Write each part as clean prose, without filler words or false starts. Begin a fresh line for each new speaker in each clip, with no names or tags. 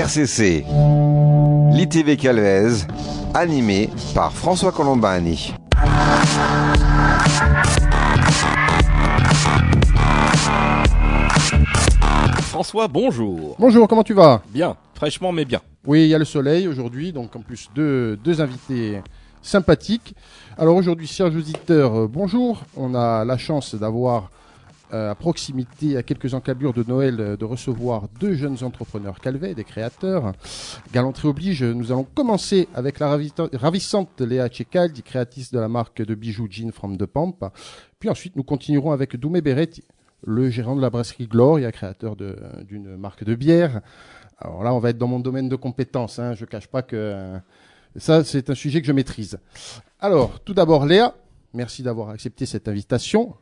RCC, l'ITV Calvez, animé par François Colombani.
François, bonjour.
Bonjour, comment tu vas ?
Bien, fraîchement mais bien.
Oui, il y a le soleil aujourd'hui, donc en plus deux invités sympathiques. Alors aujourd'hui, chers auditeurs, bonjour. On a la chance d'avoir à proximité, à quelques encablures de Noël, de recevoir deux jeunes entrepreneurs calvais, des créateurs. Galanterie oblige, nous allons commencer avec la ravissante Léa Tchekal, créatrice de la marque de bijoux Jean from the Pampa. Puis ensuite, nous continuerons avec Doumé Beret, le gérant de la brasserie Gloria, créateur d'une marque de bière. Alors là, on va être dans mon domaine de compétences. Je ne cache pas que ça, c'est un sujet que je maîtrise. Alors, tout d'abord, Léa, merci d'avoir accepté cette invitation.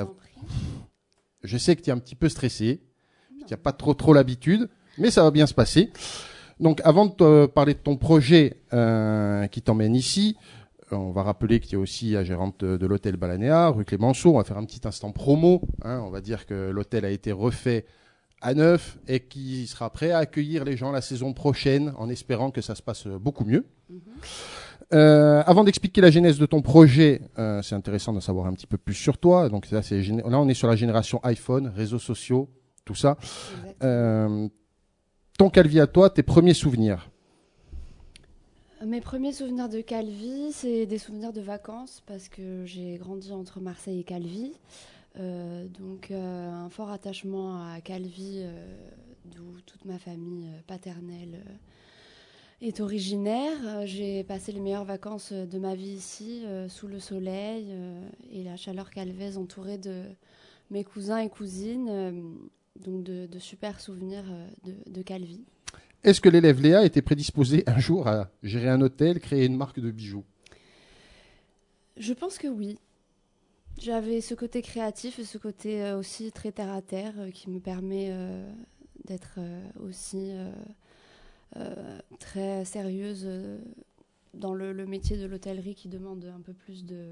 Je sais que tu es un petit peu stressé, tu n'as pas trop l'habitude, mais ça va bien se passer. Donc, avant de te parler de ton projet qui t'emmène ici, on va rappeler que tu es aussi la gérante de l'hôtel Balanéa, rue Clémenceau. On va faire un petit instant promo. On va dire que l'hôtel a été refait à neuf et qui sera prêt à accueillir les gens la saison prochaine en espérant que ça se passe beaucoup mieux. Avant d'expliquer la genèse de ton projet, c'est intéressant de savoir un petit peu plus sur toi. Donc là, on est sur la génération iPhone, réseaux sociaux, tout ça. Ton Calvi à toi, tes premiers souvenirs?
Mes premiers souvenirs de Calvi, c'est des souvenirs de vacances parce que j'ai grandi entre Marseille et Calvi. Donc un fort attachement à Calvi, d'où toute ma famille paternelle est originaire. J'ai passé les meilleures vacances de ma vie ici, sous le soleil et la chaleur calvaise, entourée de mes cousins et cousines. Donc de super souvenirs de Calvi.
Est-ce que l'élève Léa était prédisposée un jour à gérer un hôtel, créer une marque de bijoux?
Je pense que oui. J'avais ce côté créatif et ce côté aussi très terre-à-terre qui me permet d'être aussi très sérieuse dans le métier de l'hôtellerie qui demande un peu plus de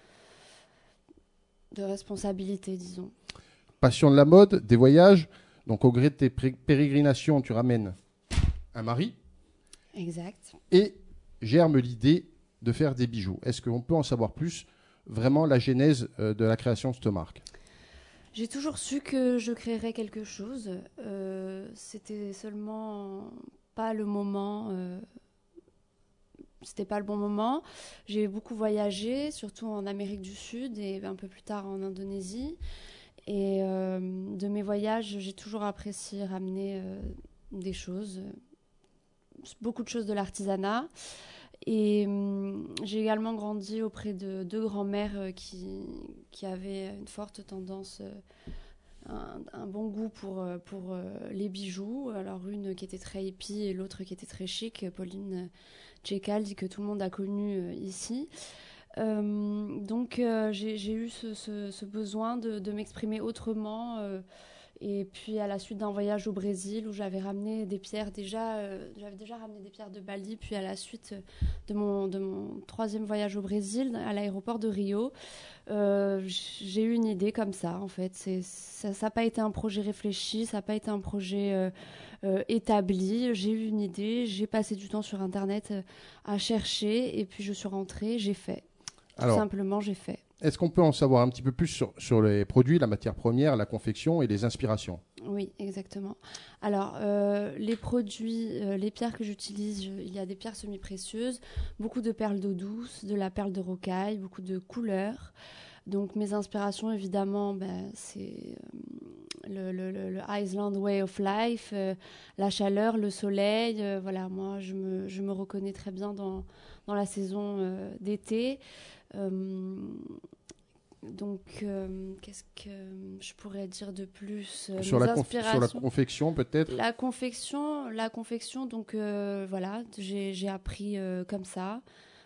responsabilité, disons.
Passion de la mode, des voyages. Donc au gré de tes pérégrinations, tu ramènes un mari.
Exact.
Et germe l'idée de faire des bijoux. Est-ce qu'on peut en savoir plus, vraiment la genèse de la création de cette marque?
J'ai toujours su que je créerais quelque chose. C'était seulement pas le moment. C'était pas le bon moment. J'ai beaucoup voyagé, surtout en Amérique du Sud et un peu plus tard en Indonésie. Et de mes voyages, j'ai toujours apprécié ramener des choses, beaucoup de choses de l'artisanat. Et j'ai également grandi auprès de deux grands-mères qui avaient une forte tendance, un bon goût pour les bijoux. Alors une qui était très hippie et l'autre qui était très chic, Pauline Tchekal, que tout le monde a connue ici. Donc j'ai eu ce besoin de m'exprimer autrement. Et puis à la suite d'un voyage au Brésil où j'avais ramené des pierres j'avais déjà ramené des pierres de Bali, puis à la suite de mon troisième voyage au Brésil, à l'aéroport de Rio, j'ai eu une idée comme ça en fait. Ça n'a pas été un projet réfléchi, ça n'a pas été un projet établi. J'ai eu une idée, j'ai passé du temps sur Internet à chercher et puis je suis rentrée, j'ai fait. Tout simplement, j'ai fait.
Est-ce qu'on peut en savoir un petit peu plus sur les produits, la matière première, la confection et les inspirations?
Oui, exactement. Alors, les produits, les pierres que j'utilise, il y a des pierres semi-précieuses, beaucoup de perles d'eau douce, de la perle de rocaille, beaucoup de couleurs. Donc, mes inspirations, évidemment, c'est le Iceland Way of Life, la chaleur, le soleil. Voilà, moi, je me reconnais très bien dans la saison d'été. Donc, qu'est-ce que je pourrais dire de plus?
Sur la confection, peut-être?
La confection. Donc, voilà, j'ai appris comme ça,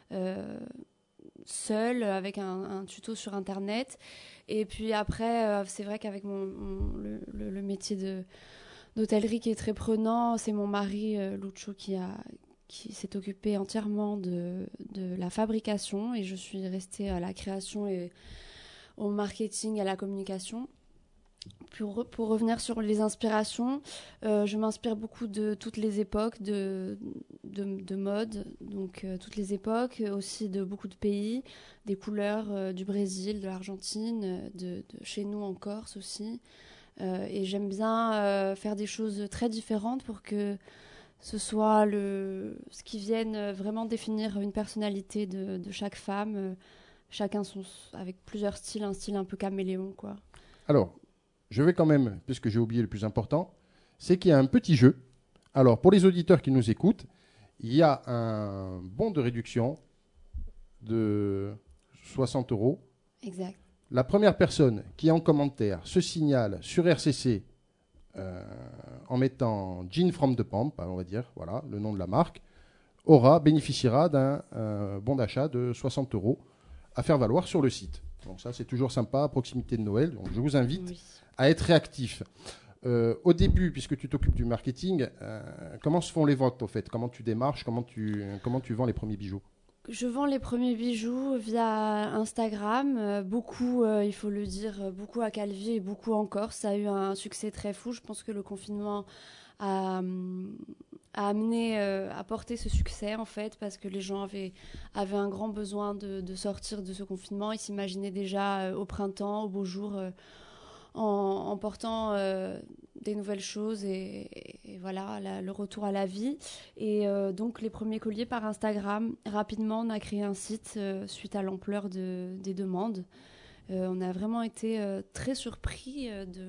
seule, avec un tuto sur Internet. Et puis après, c'est vrai qu'avec le métier d'hôtellerie qui est très prenant, c'est mon mari, Lucho, qui s'est occupé entièrement de la fabrication, et je suis restée à la création et au marketing, à la communication. Pour revenir sur les inspirations, je m'inspire beaucoup de toutes les époques de mode, donc toutes les époques, aussi de beaucoup de pays, des couleurs du Brésil, de l'Argentine, de chez nous en Corse aussi. Et j'aime bien faire des choses très différentes pour que ce soit ce qui vienne vraiment définir une personnalité de chaque femme, chacun avec plusieurs styles, un style un peu caméléon, quoi.
Alors, je vais quand même, puisque j'ai oublié le plus important, c'est qu'il y a un petit jeu. Alors, pour les auditeurs qui nous écoutent, il y a un bon de réduction de 60 €.
Exact.
La première personne qui en commentaire se signale sur RCC en mettant Jean from the Pump, on va dire, voilà, le nom de la marque, bénéficiera d'un bon d'achat de 60 € à faire valoir sur le site. Donc ça, c'est toujours sympa à proximité de Noël. Donc je vous invite à être réactif. Au début, puisque tu t'occupes du marketing, comment se font les ventes au fait? Comment tu démarches? Comment tu vends les premiers bijoux?
Je vends les premiers bijoux via Instagram, beaucoup, il faut le dire, beaucoup à Calvi et beaucoup en Corse. Ça a eu un succès très fou. Je pense que le confinement a apporté ce succès en fait, parce que les gens avaient un grand besoin de sortir de ce confinement. Ils s'imaginaient déjà au printemps, au beau jour, en portant des nouvelles choses et voilà, le retour à la vie. Et donc les premiers colliers par Instagram. Rapidement, on a créé un site suite à l'ampleur des demandes. On a vraiment été très surpris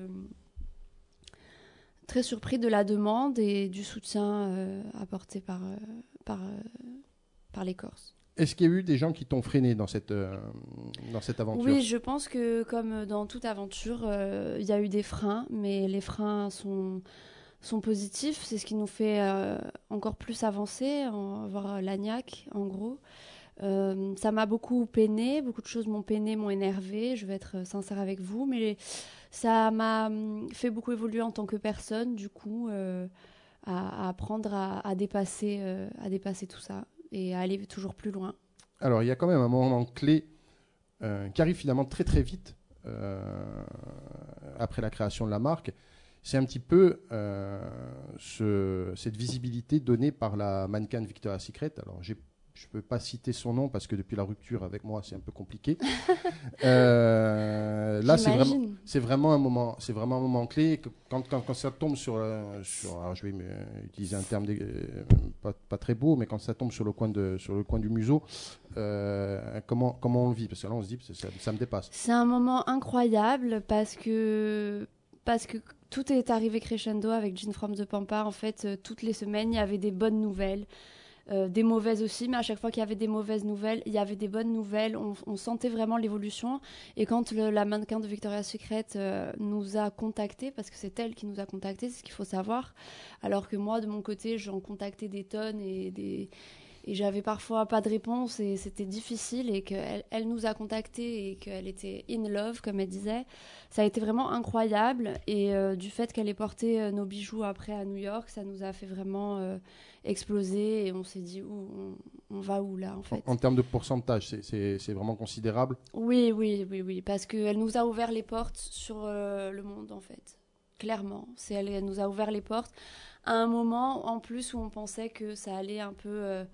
de la demande et du soutien apporté par les Corses.
Est-ce qu'il y a eu des gens qui t'ont freiné dans cette aventure?
Oui, je pense que comme dans toute aventure, il y a eu des freins, mais les freins sont positifs. C'est ce qui nous fait encore plus avancer, avoir l'agnac, en gros. Ça m'a beaucoup peiné, beaucoup de choses m'ont peiné, m'ont énervé, je vais être sincère avec vous, mais ça m'a fait beaucoup évoluer en tant que personne, du coup, à apprendre à dépasser tout ça et à aller toujours plus loin.
Alors, il y a quand même un moment clé qui arrive finalement très très vite après la création de la marque. C'est un petit peu cette visibilité donnée par la mannequin de Victoria's Secret. Alors, je ne peux pas citer son nom parce que depuis la rupture avec moi, c'est un peu compliqué. Là, c'est vraiment un moment clé. Quand ça tombe sur alors je vais utiliser un terme pas très beau, mais quand ça tombe sur le coin du museau, comment on le vit? Parce que là, on se dit, ça me dépasse.
C'est un moment incroyable parce que tout est arrivé crescendo avec Jean from the Pampa. En fait, toutes les semaines, il y avait des bonnes nouvelles. Des mauvaises aussi, mais à chaque fois qu'il y avait des mauvaises nouvelles, il y avait des bonnes nouvelles. On sentait vraiment l'évolution. Et quand la mannequin de Victoria's Secret nous a contactés, parce que c'est elle qui nous a contactés, c'est ce qu'il faut savoir, alors que moi, de mon côté, j'en contactais des tonnes et j'avais parfois pas de réponse et c'était difficile, et qu'elle nous a contactés et qu'elle était in love, comme elle disait. Ça a été vraiment incroyable, et du fait qu'elle ait porté nos bijoux après à New York, ça nous a fait vraiment exploser, et on s'est dit on va où là en fait.
En termes de pourcentage, c'est vraiment considérable?
Oui, parce qu'elle nous a ouvert les portes sur le monde en fait. Clairement, elle nous a ouvert les portes à un moment en plus où on pensait que ça allait un peu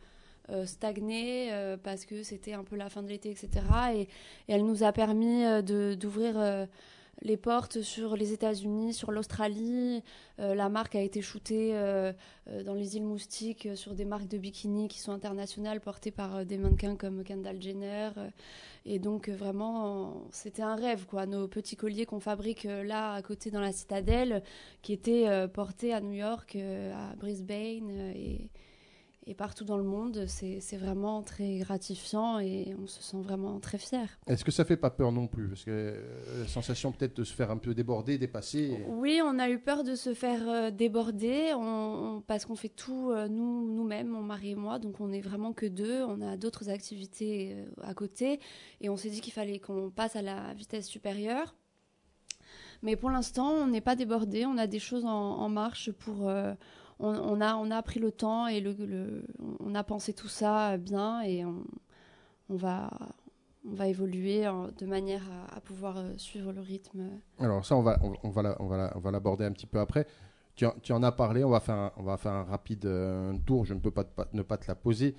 stagner parce que c'était un peu la fin de l'été, etc. Et elle nous a permis d'ouvrir les portes sur les États-Unis, sur l'Australie. La marque a été shootée dans les îles Moustiques sur des marques de bikini qui sont internationales, portées par des mannequins comme Kendall Jenner. Et donc vraiment, c'était un rêve, quoi. Nos petits colliers qu'on fabrique là à côté dans la Citadelle, qui étaient portés à New York, à Brisbane et partout dans le monde, c'est vraiment très gratifiant et on se sent vraiment très fiers.
Est-ce que ça fait pas peur non plus? Parce que la sensation peut-être de se faire un peu déborder, dépasser.
Oui, on a eu peur de se faire déborder parce qu'on fait tout nous-mêmes, mon mari et moi, donc on n'est vraiment que deux. On a d'autres activités à côté et on s'est dit qu'il fallait qu'on passe à la vitesse supérieure. Mais pour l'instant, on n'est pas débordé. On a des choses en marche pour... On a pris le temps et on a pensé tout ça bien et on va on va évoluer de manière à pouvoir suivre le rythme.
Alors ça, on va l'aborder un petit peu après. Tu en as parlé, on va faire un rapide tour, je ne peux pas ne pas te la poser.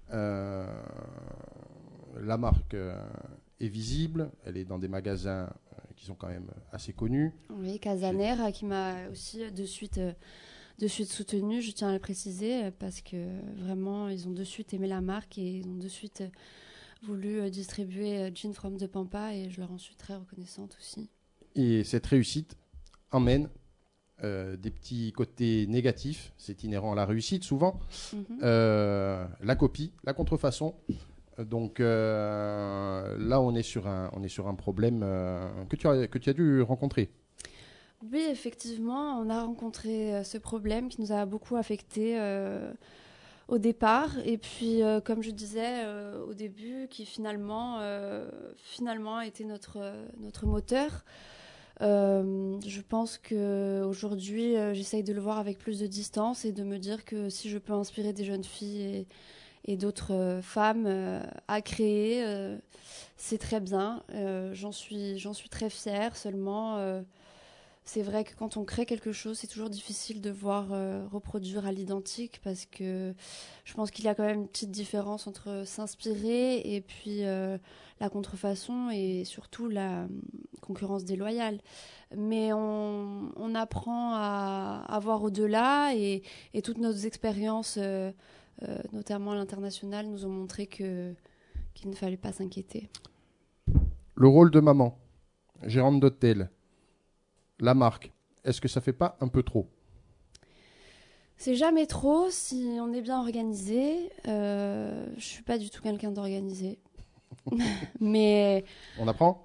La marque est visible, elle est dans des magasins qui sont quand même assez connus.
Oui, Casanera qui m'a aussi de suite soutenu, je tiens à le préciser, parce que vraiment, ils ont de suite aimé la marque et ils ont de suite voulu distribuer Gin from the Pampa et je leur en suis très reconnaissante aussi.
Et cette réussite emmène des petits côtés négatifs, c'est inhérent à la réussite souvent, la copie, la contrefaçon. Donc là, on est sur un problème que tu as dû rencontrer.
Oui, effectivement, on a rencontré ce problème qui nous a beaucoup affecté au départ. Et puis, comme je disais au début, qui finalement a été notre moteur. Je pense qu'aujourd'hui, j'essaye de le voir avec plus de distance et de me dire que si je peux inspirer des jeunes filles et d'autres femmes à créer, c'est très bien. J'en suis très fière. Seulement, c'est vrai que quand on crée quelque chose, c'est toujours difficile de voir reproduire à l'identique parce que je pense qu'il y a quand même une petite différence entre s'inspirer et puis la contrefaçon et surtout la concurrence déloyale. Mais on apprend à voir au-delà et toutes nos expériences, notamment à l'international, nous ont montré qu'il ne fallait pas s'inquiéter.
Le rôle de maman, gérante d'hôtel, la marque, est-ce que ça fait pas un peu trop ?
C'est jamais trop si on est bien organisé. Je suis pas du tout quelqu'un d'organisé. Mais
on apprend,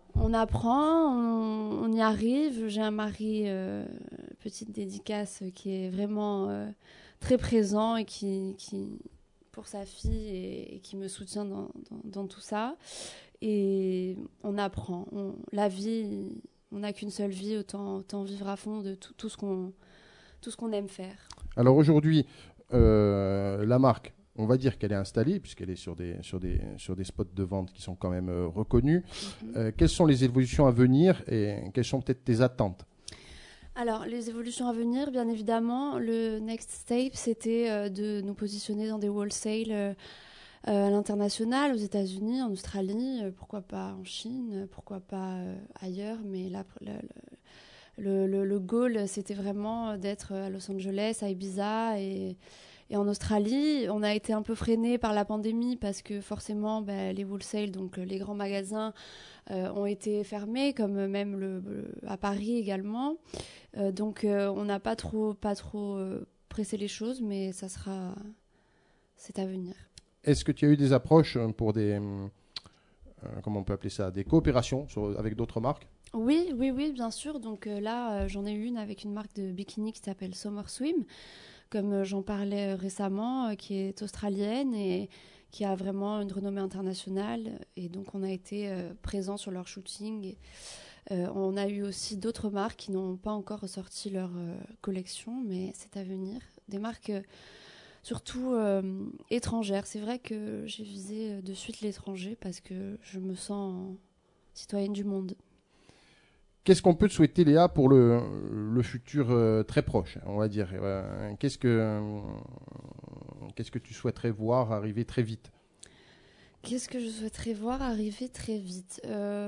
on y arrive. J'ai un mari, petite dédicace, qui est vraiment très présent et qui pour sa fille et qui me soutient dans tout ça. Et on apprend. La vie, on n'a qu'une seule vie, autant vivre à fond de tout ce qu'on aime faire.
Alors aujourd'hui, la marque, on va dire qu'elle est installée puisqu'elle est sur des spots de vente qui sont quand même reconnus. Quelles sont les évolutions à venir et quelles sont peut-être tes attentes ?
Alors, les évolutions à venir, bien évidemment, le next step, c'était de nous positionner dans des wholesale à l'international, aux États-Unis, en Australie, pourquoi pas en Chine, pourquoi pas ailleurs, mais là, le goal, c'était vraiment d'être à Los Angeles, à Ibiza et en Australie. On a été un peu freiné par la pandémie parce que forcément, les wholesale, donc les grands magasins, ont été fermés, comme même à Paris également. Donc, on n'a pas trop pressé les choses, mais c'est à venir.
Est-ce que tu as eu des approches pour des, comment on peut appeler ça, des coopérations avec d'autres marques ?
Oui, bien sûr. Donc là, j'en ai eu une avec une marque de bikini qui s'appelle Summer Swim, comme j'en parlais récemment, qui est australienne et qui a vraiment une renommée internationale. Et donc, on a été présents sur leur shooting. On a eu aussi d'autres marques qui n'ont pas encore ressorti leur collection, mais c'est à venir. Des marques surtout étrangères. C'est vrai que j'ai visé de suite l'étranger parce que je me sens citoyenne du monde.
Qu'est-ce qu'on peut te souhaiter, Léa, pour le futur très proche, on va dire qu'est-ce que tu souhaiterais voir arriver très vite ?
Qu'est-ce que je souhaiterais voir arriver très vite ?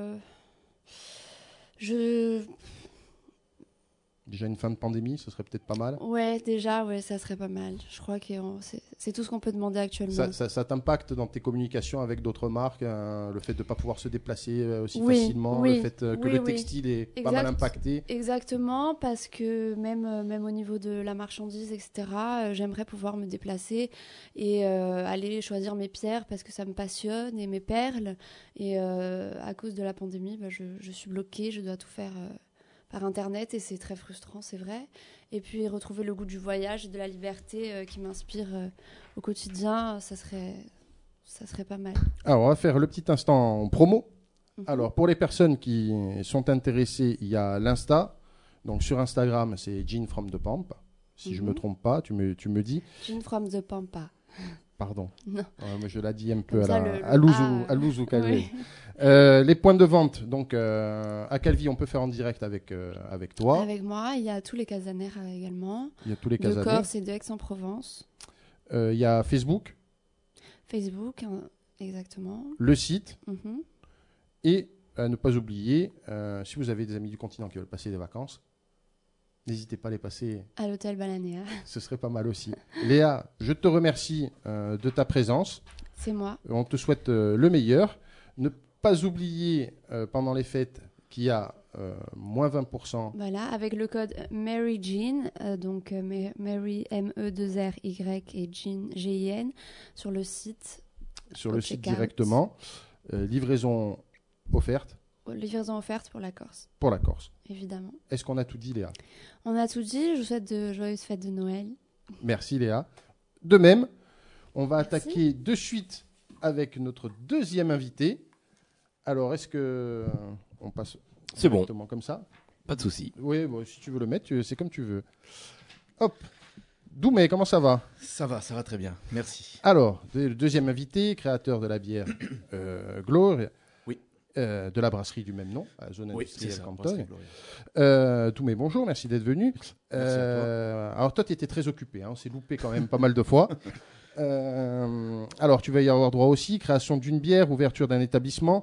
Déjà une fin de pandémie, ce serait peut-être pas mal.
Ouais, ça serait pas mal. Je crois que c'est tout ce qu'on peut demander actuellement.
Ça t'impacte dans tes communications avec d'autres marques, le fait de ne pas pouvoir se déplacer aussi facilement, le fait que le textile est pas mal impacté.
Exactement, parce que même au niveau de la marchandise, etc., j'aimerais pouvoir me déplacer et aller choisir mes pierres parce que ça me passionne et mes perles. Et à cause de la pandémie, je suis bloquée, je dois tout faire par Internet et c'est très frustrant, c'est vrai. Et puis retrouver le goût du voyage et de la liberté qui m'inspire au quotidien, ça serait pas mal.
Alors, on va faire le petit instant en promo. Alors, pour les personnes qui sont intéressées, il y a l'Insta. Donc, sur Instagram, c'est Gin from the Pampa. Si je ne me trompe pas, tu me dis.
Gin from the Pampa.
Pardon.
Non.
Moi, je l'ai dit un peu
Comme ça, le-
à Louzou,
ah,
à Louzou Calvé.
oui.
Les points de vente, donc à Calvi, on peut faire en direct avec toi.
Avec moi, il y a tous les Casanères également,
Il y a tous les
de
Casaners.
Corse et de Aix-en-Provence.
Il y a Facebook,
Facebook, hein, exactement.
le site
Mhm.
et ne pas oublier, si vous avez des amis du continent qui veulent passer des vacances, n'hésitez pas à les passer,
À l'hôtel Balanéa.
ce serait pas mal aussi. Léa, je te remercie de ta présence.
C'est moi.
On te souhaite le meilleur. Ne pas oublier pendant les fêtes qu'il y a moins 20%.
Voilà, avec le code Mary Jean, donc Mary M-E-2-R-Y et Jean G-I-N, sur le site.
Sur
Au
le site
checkout.
directement. Livraison offerte
Livraison offerte pour la Corse,
pour la Corse.
évidemment.
Est-ce qu'on a tout dit, Léa?
On a tout dit, je vous souhaite de joyeuses fêtes de Noël.
Merci, Léa. De même, on va
Merci.
attaquer de suite avec notre deuxième invité. Alors, est-ce que on passe
C'est bon,
directement comme ça?
pas de souci.
Oui, bon, si tu veux le mettre, c'est comme tu veux. Hop. Doumé, comment ça va?
Ça va très bien, merci.
Alors, le deuxième invité, créateur de la bière Gloire,
Oui.
De la brasserie du même nom, à la zone
Oui, c'est
industrielle
ça.
Cantogne.
Brasserie Gloria.
Doumé, bonjour, merci d'être venu.
Merci à
Alors, toi, tu étais très occupé, hein, on s'est loupé quand même pas mal de fois. Alors, tu vas y avoir droit aussi, création d'une bière, ouverture d'un établissement.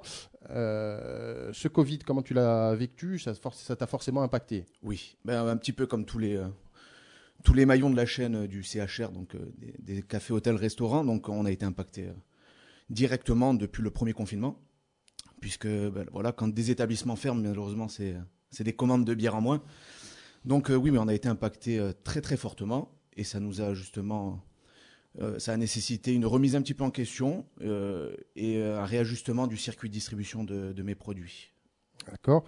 Ce Covid, comment tu l'as vécu? Ça t'a forcément impacté.
Oui, ben, un petit peu comme tous les maillons de la chaîne du CHR, donc des cafés, hôtels, restaurants. Donc on a été impacté directement depuis le premier confinement, puisque ben, voilà, quand des établissements ferment, malheureusement, c'est des commandes de bière en moins. Donc oui, mais on a été impacté très très fortement, et ça nous a justement, ça a nécessité une remise un petit peu en question et un réajustement du circuit de distribution de mes produits.
D'accord.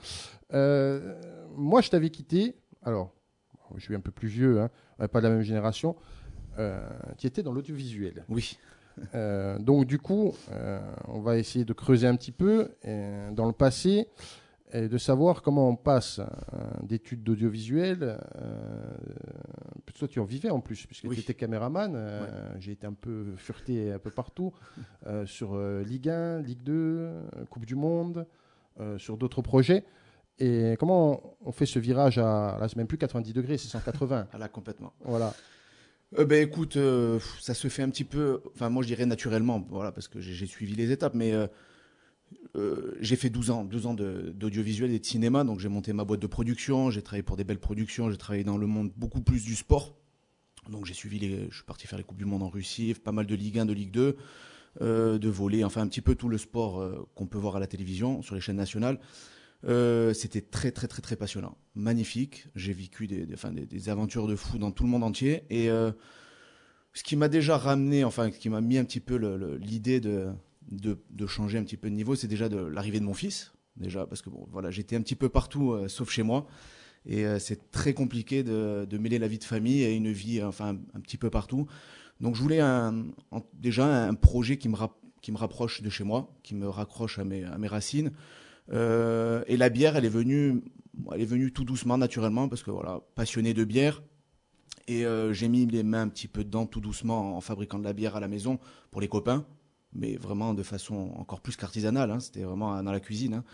Moi, je t'avais quitté. Alors, je suis un peu plus vieux, hein, on n'est pas de la même génération. Tu étais dans l'audiovisuel.
Oui.
Donc, du coup, on va essayer de creuser un petit peu dans le passé et de savoir comment on passe d'études d'audiovisuel. Toi, tu en vivais en plus, puisque
Oui.
tu étais caméraman. J'ai été un peu fureté un peu partout sur Ligue 1, Ligue 2, Coupe du Monde, sur d'autres projets. Et comment on fait ce virage à. Là, c'est même plus 90 degrés, c'est 180.
Ah là, complètement.
Voilà.
Ben écoute, ça se fait un petit peu, enfin moi je dirais naturellement, voilà, parce que j'ai suivi les étapes, mais j'ai fait 12 ans d'audiovisuel et de cinéma, donc j'ai monté ma boîte de production, j'ai travaillé pour des belles productions, j'ai travaillé dans le monde beaucoup plus du sport, donc je suis parti faire les Coupes du Monde en Russie, pas mal de Ligue 1, de Ligue 2, de volley, enfin un petit peu tout le sport qu'on peut voir à la télévision, sur les chaînes nationales. C'était très très très très passionnant, magnifique. J'ai vécu des aventures de fou dans tout le monde entier. Et ce qui m'a déjà ramené, enfin ce qui m'a mis un petit peu l'idée de changer un petit peu de niveau, c'est déjà de l'arrivée de mon fils. Déjà parce que bon, voilà, j'étais un petit peu partout sauf chez moi. Et c'est très compliqué de mêler la vie de famille et une vie enfin un petit peu partout. Donc je voulais déjà un projet qui me rapproche de chez moi, qui me raccroche à mes racines. Et la bière, elle est venue tout doucement, naturellement, parce que voilà, passionné de bière. Et j'ai mis les mains un petit peu dedans tout doucement en fabriquant de la bière à la maison pour les copains, mais vraiment de façon encore plus qu'artisanale, hein, c'était vraiment dans la cuisine. Hein.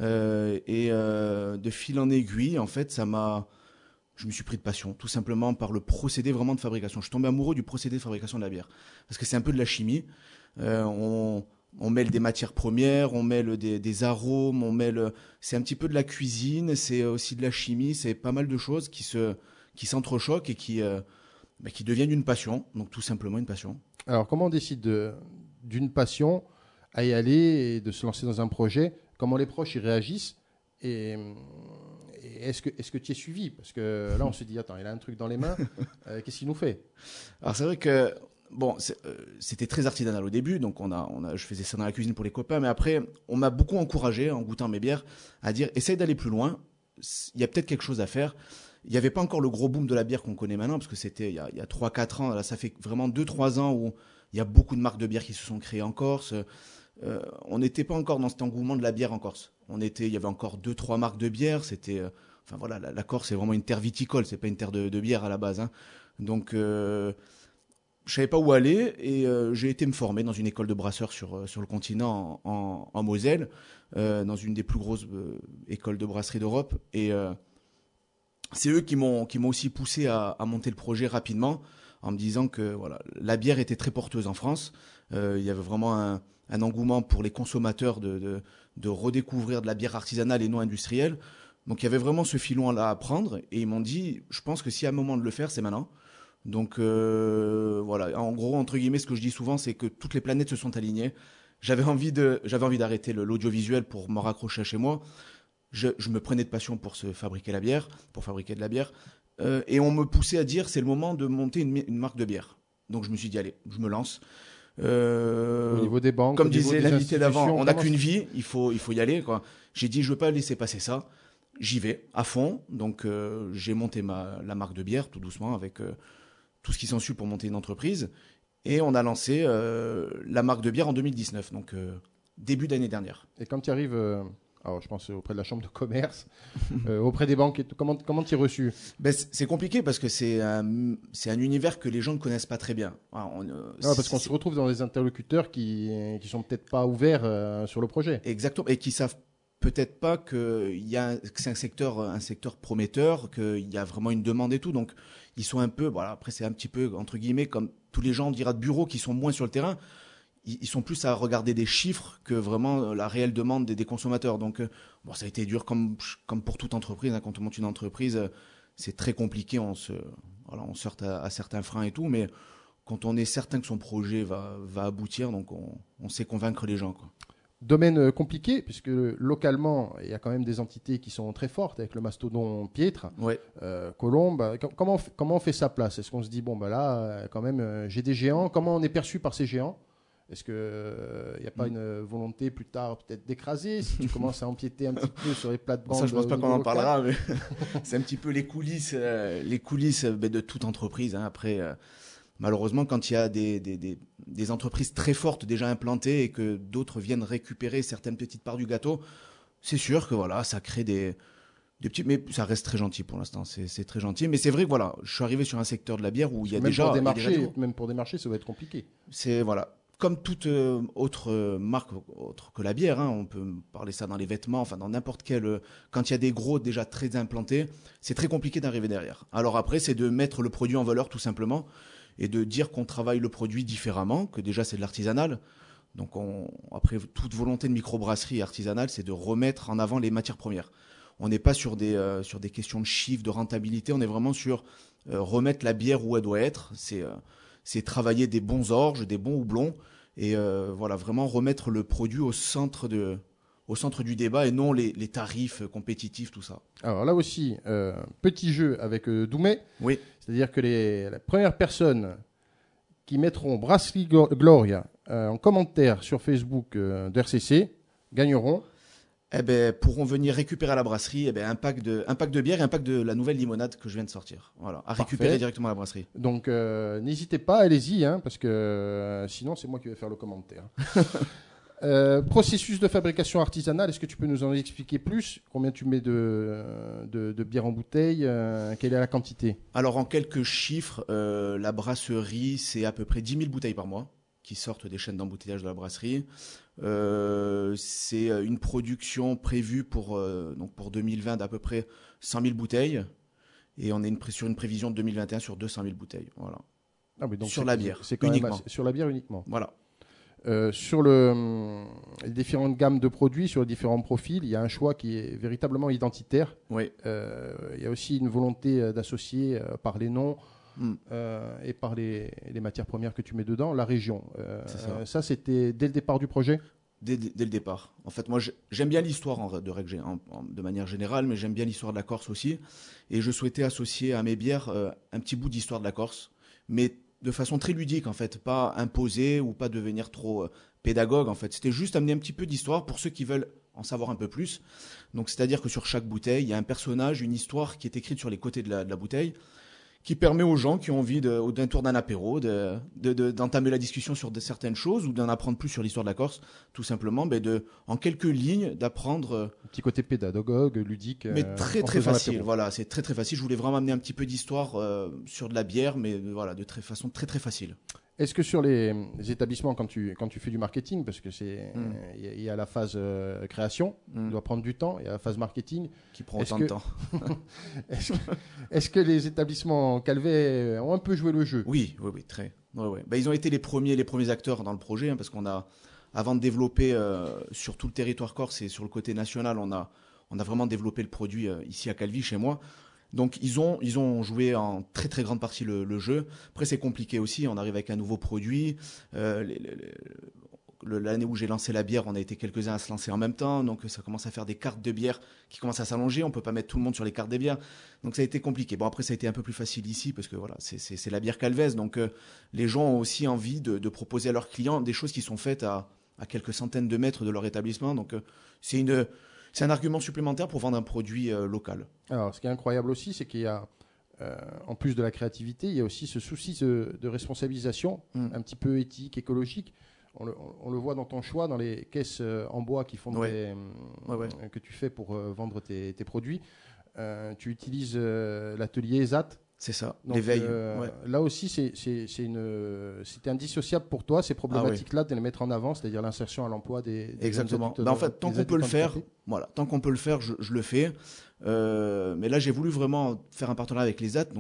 De fil en aiguille, en fait, je me suis pris de passion, tout simplement par le procédé vraiment de fabrication. Je suis tombé amoureux du procédé de fabrication de la bière, parce que c'est un peu de la chimie. On mêle des matières premières, on mêle des arômes, c'est un petit peu de la cuisine, c'est aussi de la chimie, c'est pas mal de choses qui s'entrechoquent et qui deviennent une passion, donc tout simplement une passion.
Alors, comment on décide d'une passion à y aller et de se lancer dans un projet? Comment les proches y réagissent? Et est-ce que tu es suivi? Parce que là, on se dit, attends, il a un truc dans les mains, qu'est-ce qu'il nous fait?
Alors c'est vrai que bon, c'était très artisanal au début, donc je faisais ça dans la cuisine pour les copains, mais après, on m'a beaucoup encouragé en goûtant mes bières à dire, essaye d'aller plus loin, il y a peut-être quelque chose à faire. Il n'y avait pas encore le gros boom de la bière qu'on connaît maintenant, parce que c'était il y a 3-4 ans, là ça fait vraiment 2-3 ans où il y a beaucoup de marques de bière qui se sont créées en Corse. On n'était pas encore dans cet engouement de la bière en Corse. Il y avait encore 2-3 marques de bière, c'était, enfin voilà, la Corse c'est vraiment une terre viticole, c'est pas une terre de bière à la base, hein. Donc je savais pas où aller et j'ai été me former dans une école de brasseurs sur le continent en Moselle, dans une des plus grosses écoles de brasserie d'Europe. Et c'est eux qui m'ont aussi poussé à monter le projet rapidement, en me disant que voilà, la bière était très porteuse en France. Il y avait vraiment un engouement pour les consommateurs de redécouvrir de la bière artisanale et non industrielle. Donc il y avait vraiment ce filon-là à prendre et ils m'ont dit, je pense que s'il y a un moment de le faire, c'est maintenant. Donc voilà, en gros, entre guillemets, ce que je dis souvent, c'est que toutes les planètes se sont alignées. J'avais envie d'arrêter l'audiovisuel pour me raccrocher à chez moi. Je me prenais de passion pour fabriquer de la bière. Et on me poussait à dire, c'est le moment de monter une marque de bière. Donc je me suis dit, allez, je me lance.
Au niveau des banques,
comme disait l'invité d'avant, on n'a qu'une vie, il faut y aller, quoi. J'ai dit, je veux pas laisser passer ça. J'y vais à fond. Donc j'ai monté la marque de bière tout doucement avec tout ce qui s'ensuit pour monter une entreprise. Et on a lancé la marque de bière en 2019, donc début d'année dernière.
Et quand tu arrives, alors je pense auprès de la chambre de commerce, auprès des banques, comment tu es reçu?
C'est compliqué parce que c'est un univers que les gens ne connaissent pas très bien.
Parce qu'on se retrouve dans des interlocuteurs qui sont peut-être pas ouverts sur le projet.
Exactement, et qui savent peut-être pas que c'est un secteur prometteur, qu'il y a vraiment une demande et tout. Donc ils sont un peu, voilà, après c'est un petit peu entre guillemets comme tous les gens, on dira, de bureau qui sont moins sur le terrain. Ils sont plus à regarder des chiffres que vraiment la réelle demande des consommateurs. Donc ça a été dur comme pour toute entreprise, hein. Quand on monte une entreprise, c'est très compliqué, on se heurte à certains freins et tout, mais quand on est certain que son projet va aboutir, donc on sait convaincre les gens, quoi.
Domaine compliqué, puisque localement, il y a quand même des entités qui sont très fortes, avec le mastodon Pietre,
ouais.
Colombe. Comment on fait sa place? Est-ce qu'on se dit, bon, bah là, quand même, j'ai des géants. Comment on est perçu par ces géants? Est-ce qu'il n'y a pas une volonté plus tard peut-être d'écraser si tu commences à empiéter un petit peu sur les plates-bandes?
Ça, je ne pense pas qu'on en parlera, mais c'est un petit peu les coulisses de toute entreprise, hein. Après, malheureusement, quand il y a des entreprises très fortes déjà implantées et que d'autres viennent récupérer certaines petites parts du gâteau, c'est sûr que voilà, ça crée des petits, mais ça reste très gentil pour l'instant. C'est très gentil, mais c'est vrai que voilà, je suis arrivé sur un secteur de la bière où il y a déjà
même pour des marchés, ça va être compliqué.
C'est voilà. Comme toute autre marque, autre que la bière, hein, on peut parler ça dans les vêtements, enfin dans n'importe quel. Quand il y a des gros déjà très implantés, c'est très compliqué d'arriver derrière. Alors après, c'est de mettre le produit en valeur tout simplement et de dire qu'on travaille le produit différemment, que déjà c'est de l'artisanal. Donc après, toute volonté de microbrasserie artisanale, c'est de remettre en avant les matières premières. On n'est pas sur des questions de chiffres, de rentabilité, on est vraiment sur remettre la bière où elle doit être. C'est travailler des bons orges, des bons houblons, et voilà, vraiment remettre le produit au centre du débat et non les tarifs compétitifs, tout ça.
Alors là aussi, petit jeu avec Doumé.
Oui.
C'est-à-dire que les premières personnes qui mettront Brasserie Gloria en commentaire sur Facebook d'RCC gagneront.
Pourront venir récupérer à la brasserie un pack de bière et un pack de la nouvelle limonade que je viens de sortir. Voilà, à récupérer directement à la brasserie.
Donc n'hésitez pas, allez-y, hein, parce que sinon c'est moi qui vais faire le commentaire. Processus de fabrication artisanale, est-ce que tu peux nous en expliquer plus? Combien tu mets de bière en bouteille? Quelle est la quantité?
Alors en quelques chiffres, la brasserie, c'est à peu près 10 000 bouteilles par mois qui sortent des chaînes d'embouteillage de la brasserie. C'est une production prévue pour 2020 d'à peu près 100 000 bouteilles. Et on est sur une prévision de 2021 sur 200 000 bouteilles. Voilà.
Ah oui, donc
sur la bière,
c'est quand uniquement. Sur la bière uniquement.
Voilà.
Sur les différentes gammes de produits, sur les différents profils, il y a un choix qui est véritablement identitaire.
Oui.
Il y a aussi une volonté d'associer par les noms et par les matières premières que tu mets dedans, la région. Ça, c'était dès le départ du projet?
Dès le départ. En fait, moi, j'aime bien l'histoire de manière générale, mais j'aime bien l'histoire de la Corse aussi. Et je souhaitais associer à mes bières un petit bout d'histoire de la Corse, mais de façon très ludique, en fait, pas imposée ou pas devenir trop pédagogue, en fait. C'était juste amener un petit peu d'histoire pour ceux qui veulent en savoir un peu plus. Donc, c'est-à-dire que sur chaque bouteille, il y a un personnage, une histoire qui est écrite sur les côtés de la bouteille, qui permet aux gens qui ont envie d'un tour d'un apéro d'entamer la discussion sur certaines choses ou d'en apprendre plus sur l'histoire de la Corse, tout simplement, en quelques lignes d'apprendre.
Un petit côté pédagogue, ludique.
Mais très très facile.
l'apéro.
Voilà, c'est très très facile. Je voulais vraiment amener un petit peu d'histoire sur de la bière, mais voilà, de façon très très facile.
Est-ce que sur les établissements, quand tu fais du marketing, parce que il y a la phase création, il doit prendre du temps, il y a la phase marketing.
Qui prend autant de temps.
Est-ce que les établissements Calvet ont un peu joué le jeu?
Oui, très. Ouais. Ils ont été les premiers acteurs dans le projet, parce qu'on a, avant de développer sur tout le territoire corse et sur le côté national, on a vraiment développé le produit ici à Calvi, chez moi. Donc ils ont joué en très très grande partie le jeu. Après c'est compliqué aussi, on arrive avec un nouveau produit. L'année où j'ai lancé la bière, on a été quelques-uns à se lancer en même temps, donc ça commence à faire des cartes de bière qui commencent à s'allonger. On peut pas mettre tout le monde sur les cartes des bières, donc ça a été compliqué. Bon après ça a été un peu plus facile ici parce que voilà c'est la bière calvaise, donc les gens ont aussi envie de proposer à leurs clients des choses qui sont faites à quelques centaines de mètres de leur établissement. Donc c'est un argument supplémentaire pour vendre un produit local.
Alors, ce qui est incroyable aussi, c'est qu'il y a, en plus de la créativité, il y a aussi ce souci de responsabilisation, un petit peu éthique, écologique. On le voit dans ton choix, dans les caisses en bois qui font que tu fais pour vendre tes produits. Tu utilises l'atelier ESAT.
C'est ça,
Donc,
l'éveil.
Là aussi, c'était indissociable pour toi, ces problématiques-là, de les mettre en avant, c'est-à-dire l'insertion à l'emploi des
Exactement.
adultes,
En fait, tant qu'on peut le faire, tant qu'on peut le faire, je le fais. Mais là, j'ai voulu vraiment faire un partenariat avec les ZAT, donc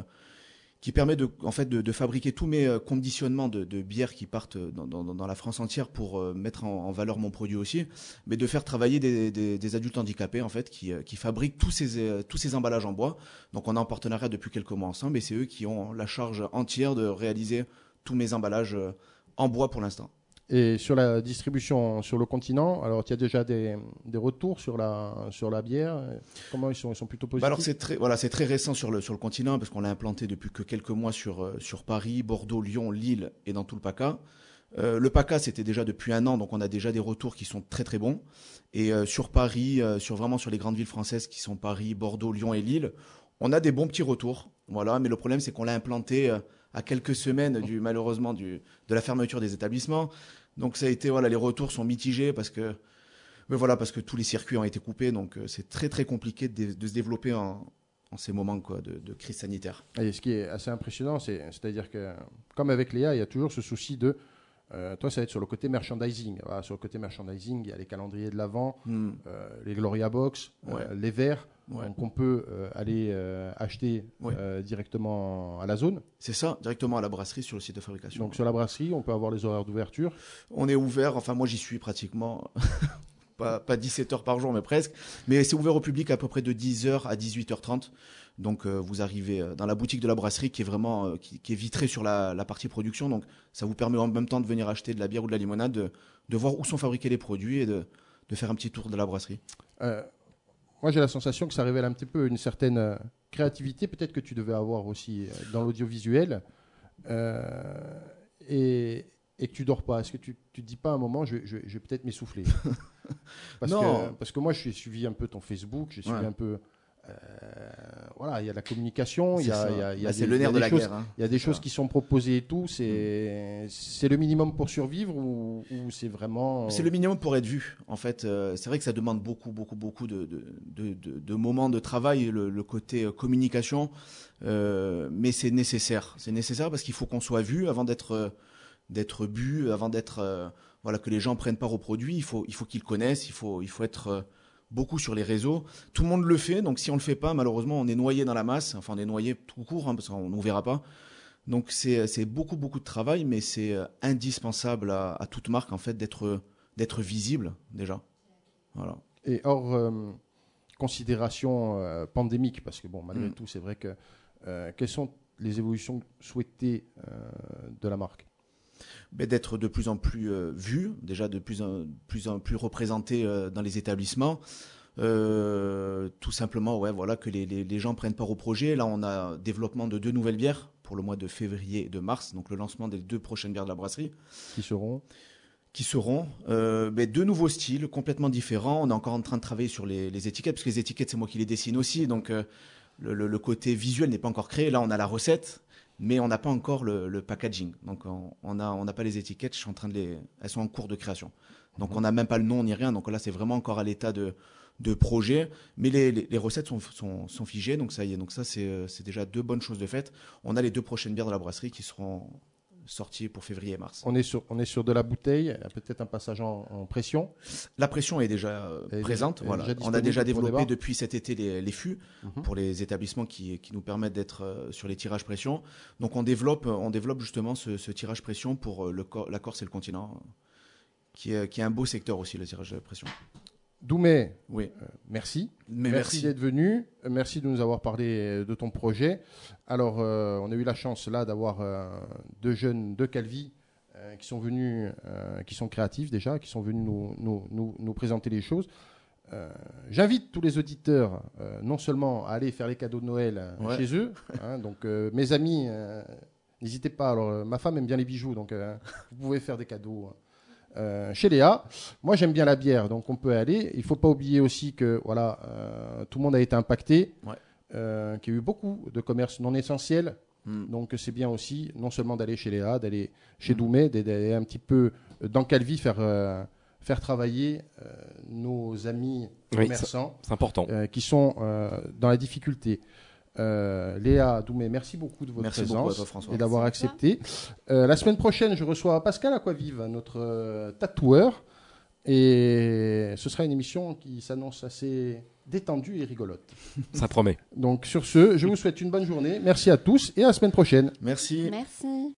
qui permet de fabriquer tous mes conditionnements de bières qui partent dans la France entière pour mettre en valeur mon produit aussi, mais de faire travailler des adultes handicapés en fait qui fabriquent tous ces emballages en bois. Donc on est en partenariat depuis quelques mois ensemble et c'est eux qui ont la charge entière de réaliser tous mes emballages en bois pour l'instant.
Et sur la distribution sur le continent, alors il y a déjà des retours sur la bière. Comment ils sont plutôt positifs?
Alors c'est très récent sur le continent parce qu'on l'a implanté depuis que quelques mois sur Paris, Bordeaux, Lyon, Lille et dans tout le PACA. Le PACA c'était déjà depuis 1 an, donc on a déjà des retours qui sont très très bons. Et sur Paris, vraiment sur les grandes villes françaises qui sont Paris, Bordeaux, Lyon et Lille, on a des bons petits retours. Voilà, mais le problème c'est qu'on l'a implanté à quelques semaines malheureusement de la fermeture des établissements. Donc ça a été les retours sont mitigés parce que tous les circuits ont été coupés, donc c'est très très compliqué de se développer en ces moments de crise sanitaire.
Et ce qui est assez impressionnant, c'est-à-dire que comme avec Léa, il y a toujours ce souci de toi, ça va être sur le côté merchandising. Voilà, sur le côté merchandising, il y a les calendriers de l'Avent, les Gloria Box, les verres. Donc on peut aller acheter directement à la zone.
C'est ça, directement à la brasserie sur le site de fabrication.
Donc sur la brasserie, on peut avoir les horaires d'ouverture.
On est ouvert, enfin moi j'y suis pratiquement, pas 17 heures par jour mais presque. Mais c'est ouvert au public à peu près de 10h à 18h30. Donc vous arrivez dans la boutique de la brasserie qui est vraiment qui est vitrée sur la partie production. Donc ça vous permet en même temps de venir acheter de la bière ou de la limonade, de voir où sont fabriqués les produits et de faire un petit tour de la brasserie.
Moi, j'ai la sensation que ça révèle un petit peu une certaine créativité, peut-être que tu devais avoir aussi dans l'audiovisuel, et que tu dors pas. Est-ce que tu te dis pas à un moment, je vais peut-être m'essouffler? Parce que moi, j'ai suivi un peu ton Facebook, j'ai suivi un peu... il y a la communication, il y a
c'est le nerf de la guerre.
Il y a des choses qui sont proposées et tout. C'est le minimum pour survivre ou c'est vraiment.
C'est le minimum pour être vu. En fait, c'est vrai que ça demande beaucoup de moments de travail, le côté communication, mais c'est nécessaire. C'est nécessaire parce qu'il faut qu'on soit vu avant d'être bu, avant d'être que les gens prennent part au produit. Il faut qu'ils connaissent. Il faut être beaucoup sur les réseaux. Tout le monde le fait, donc si on le fait pas, malheureusement, on est noyé dans la masse. Enfin, on est noyé tout court, parce qu'on nous verra pas. Donc c'est beaucoup de travail, mais c'est indispensable à toute marque en fait d'être visible déjà. Voilà.
Et hors considération pandémique, parce que malgré tout, c'est vrai que quelles sont les évolutions souhaitées de la marque?
D'être de plus en plus vu, déjà de plus en plus représenté dans les établissements. Tout simplement, que les gens prennent part au projet. Là, on a développement de 2 nouvelles bières pour le mois de février et de mars, donc le lancement des 2 prochaines bières de la brasserie.
Qui seront
2 nouveaux styles complètement différents. On est encore en train de travailler sur les étiquettes, parce que les étiquettes, c'est moi qui les dessine aussi, donc le côté visuel n'est pas encore créé. Là, on a la recette, mais on n'a pas encore le packaging. Donc, on n'a pas les étiquettes. Elles sont en cours de création. Donc, on n'a même pas le nom ni rien. Donc là, c'est vraiment encore à l'état de projet. Mais les recettes sont figées. Donc ça y est. Donc ça, c'est déjà 2 bonnes choses de fait. On a les 2 prochaines bières de la brasserie qui seront sorties pour février et mars.
On est sur de la bouteille, peut-être un passage en pression.
La pression est déjà présente. Voilà. On a déjà développé depuis cet été les fûts pour les établissements qui nous permettent d'être sur les tirages pression. Donc on développe justement ce tirage pression pour la Corse et le continent, qui est un beau secteur aussi, le tirage de pression.
Doumé,
oui.
Merci.
Merci
d'être venu. Merci de nous avoir parlé de ton projet. Alors, on a eu la chance là d'avoir 2 jeunes de Calvi qui sont venus, qui sont créatifs déjà, qui sont venus nous présenter les choses. J'invite tous les auditeurs non seulement à aller faire les cadeaux de Noël chez eux, donc mes amis, n'hésitez pas. Alors, ma femme aime bien les bijoux, donc vous pouvez faire des cadeaux. Chez Léa, moi j'aime bien la bière, donc on peut aller. Il ne faut pas oublier aussi que tout le monde a été impacté, qu'il y a eu beaucoup de commerces non essentiels. Donc c'est bien aussi, non seulement d'aller chez Léa, d'aller chez Doumé, d'aller un petit peu dans Calvi faire travailler nos amis commerçants,
c'est important,
qui sont dans la difficulté. Léa, Doumé, merci beaucoup de votre présence
à toi, François,
et d'avoir accepté. La semaine prochaine, je reçois Pascal Aquavive, notre tatoueur, et ce sera une émission qui s'annonce assez détendue et rigolote.
Ça promet.
Donc sur ce, je vous souhaite une bonne journée. Merci à tous et à la semaine prochaine.
Merci.
Merci.